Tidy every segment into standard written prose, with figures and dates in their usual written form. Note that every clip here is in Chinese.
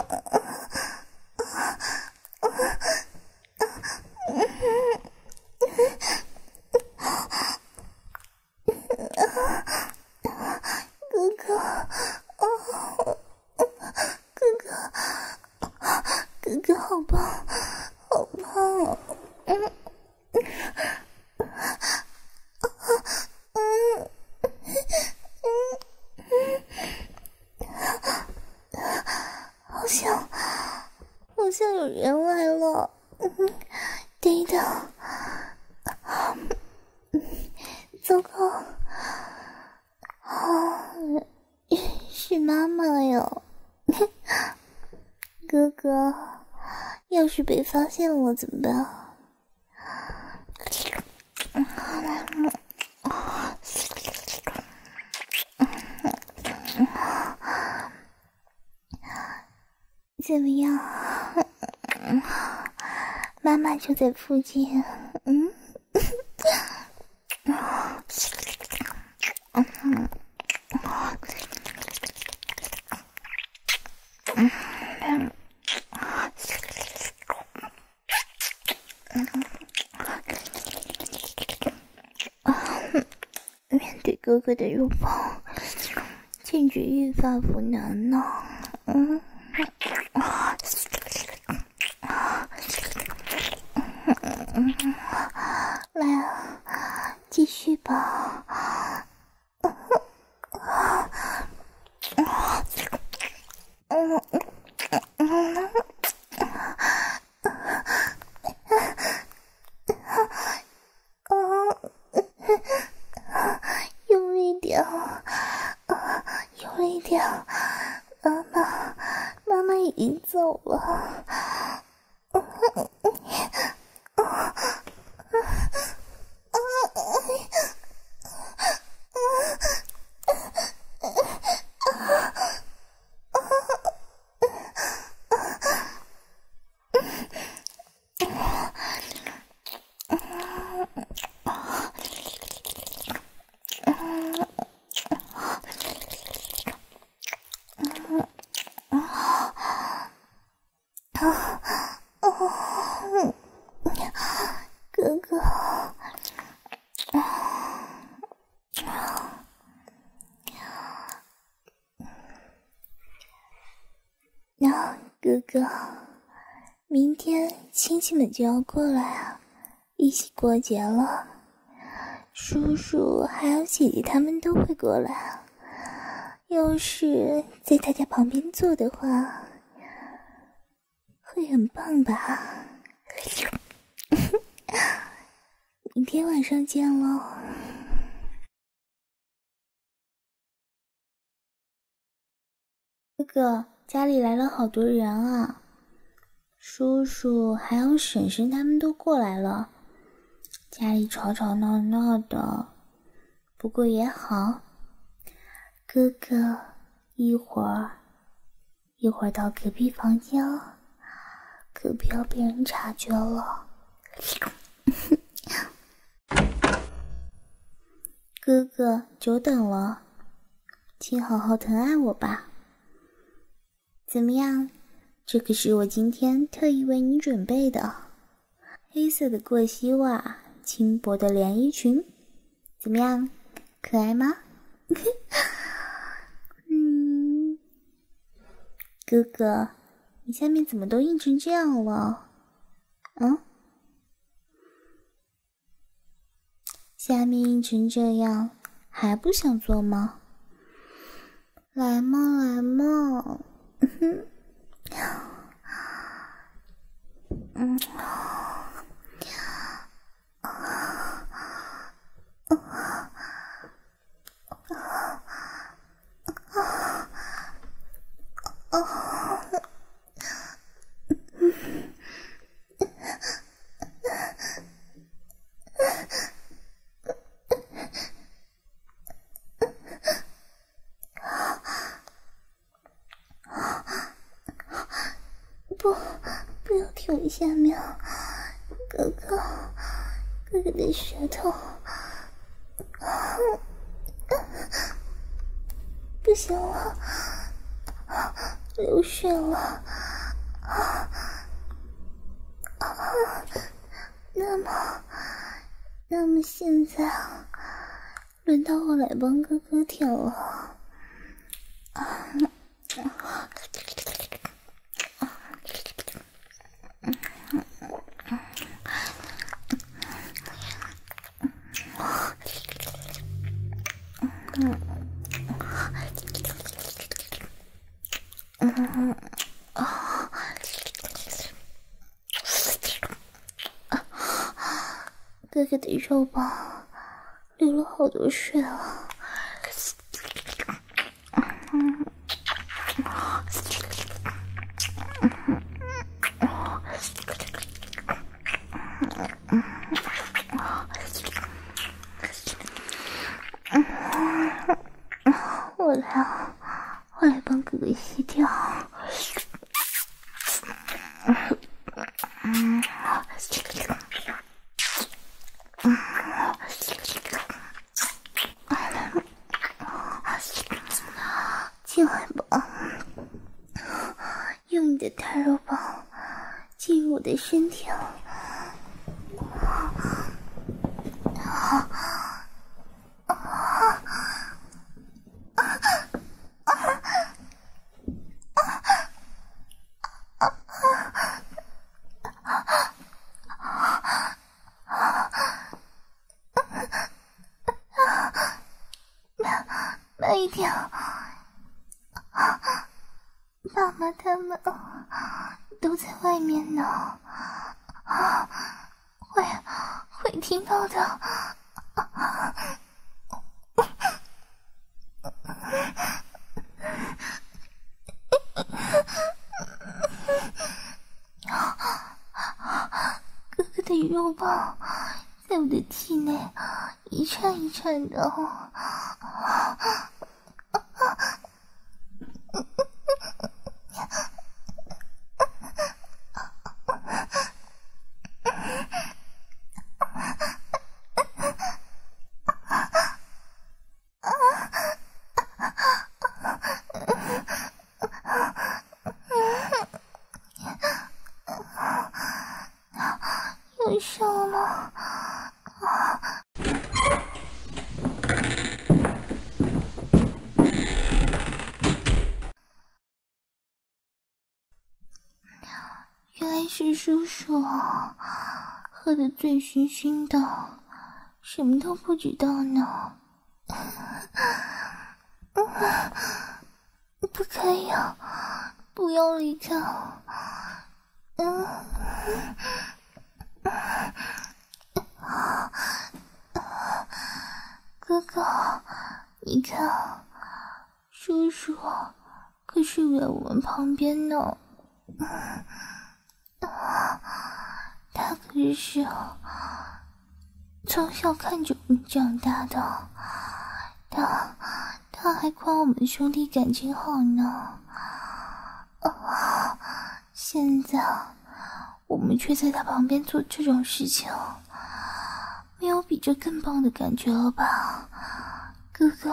哥哥好棒，好棒哦！好像有人来了。等一等，糟糕，是妈妈哟。哥哥，要是被发现了怎么办？怎么样？妈妈就在附近。面对哥哥的拥抱，简直欲罢不能呢。来啊，继续吧。用力点，用力点，妈妈已经走了。哥哥，哥哥，明天亲戚们就要过来啊，一起过节了。叔叔还有姐姐他们都会过来啊。要是在大家旁边坐的话，会很棒吧？明天晚上见喽。哥哥，家里来了好多人啊，叔叔还有婶婶他们都过来了，家里吵吵闹闹的，不过也好。哥哥，一会儿到隔壁房间，可不要被人察觉了。哥哥，久等了，请好好疼爱我吧。怎么样？这可是我今天特意为你准备的，黑色的过膝袜，轻薄的连衣裙，怎么样？可爱吗？哥哥，你下面怎么都硬成这样了？下面硬成这样，还不想做吗？来嘛，来嘛。不要舔我下面，哥哥的舌头，不行了， 流血了。那么现在轮到我来帮哥哥舔了。哥哥的肉棒流了好多水了。我来帮哥哥洗掉。进来吧，用你的大肉棒进入我的身体。慢一点，爸妈他们都在外面呢，会听到的。哥哥的肉棒在我的体内一颤一颤的。有手了。原来是叔叔，喝得醉醺醺的，什么都不知道呢。不可以啊，不要离开。哥哥，你看，叔叔可是在我们旁边呢。他可是从小看着我们长大的，他还夸我们兄弟感情好呢。现在我们却在他旁边做这种事情，没有比这更棒的感觉了吧，哥哥？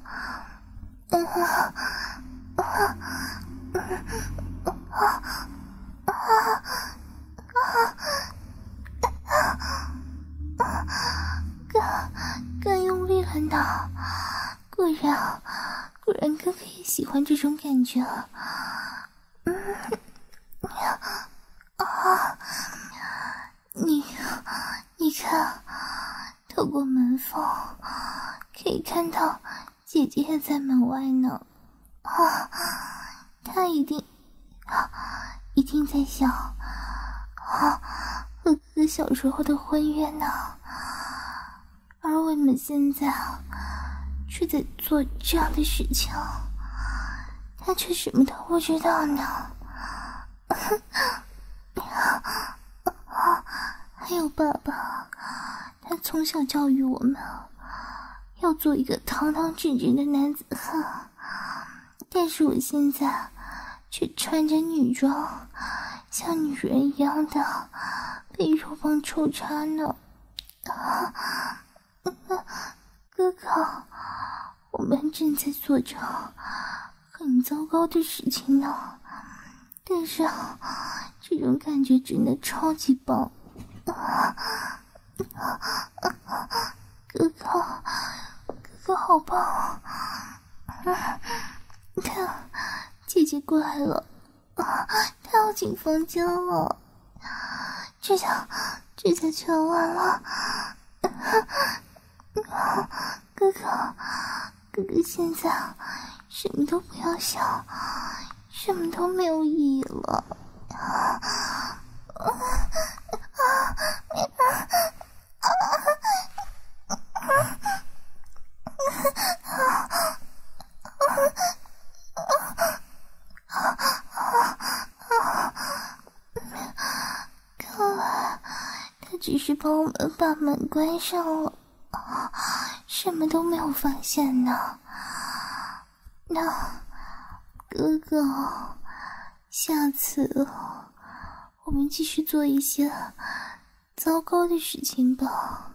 更用力了呢。果然哥哥也喜欢这种感觉。你看，透过门缝可以看到姐姐也在门外呢。她一定在想和哥哥小时候的婚约呢，而我们现在却在做这样的事情，他却什么都不知道呢。还有爸爸，他从小教育我们要做一个堂堂正正的男子汉，但是我现在却穿着女装，像女人一样的被肉棒抽插呢。哥哥，我们正在做着很糟糕的事情呢。 但是这种感觉真的超级棒。哥哥好棒！看，姐姐过来了，她要进房间了，这下全完了。哥哥现在什么都不要想，什么都没有意义了。看来他只是帮我们把门关上了，什么都没有发现呢。那哥哥，下次我们继续做一些糟糕的事情吧。